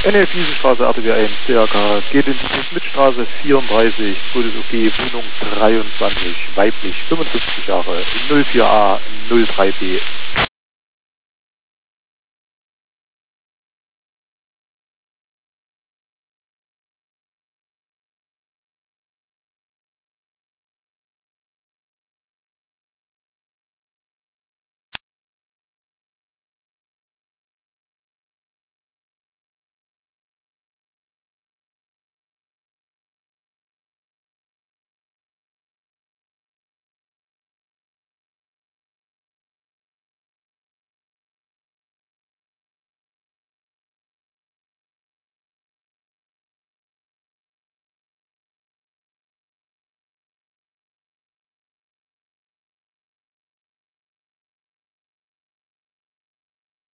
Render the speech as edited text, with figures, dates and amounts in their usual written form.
NF Wiesenstraße, RTW 1, CAK, geht in die Schmidtstraße 34, Code ist okay, Wohnung 23, weiblich, 55 Jahre, 04A, 03B.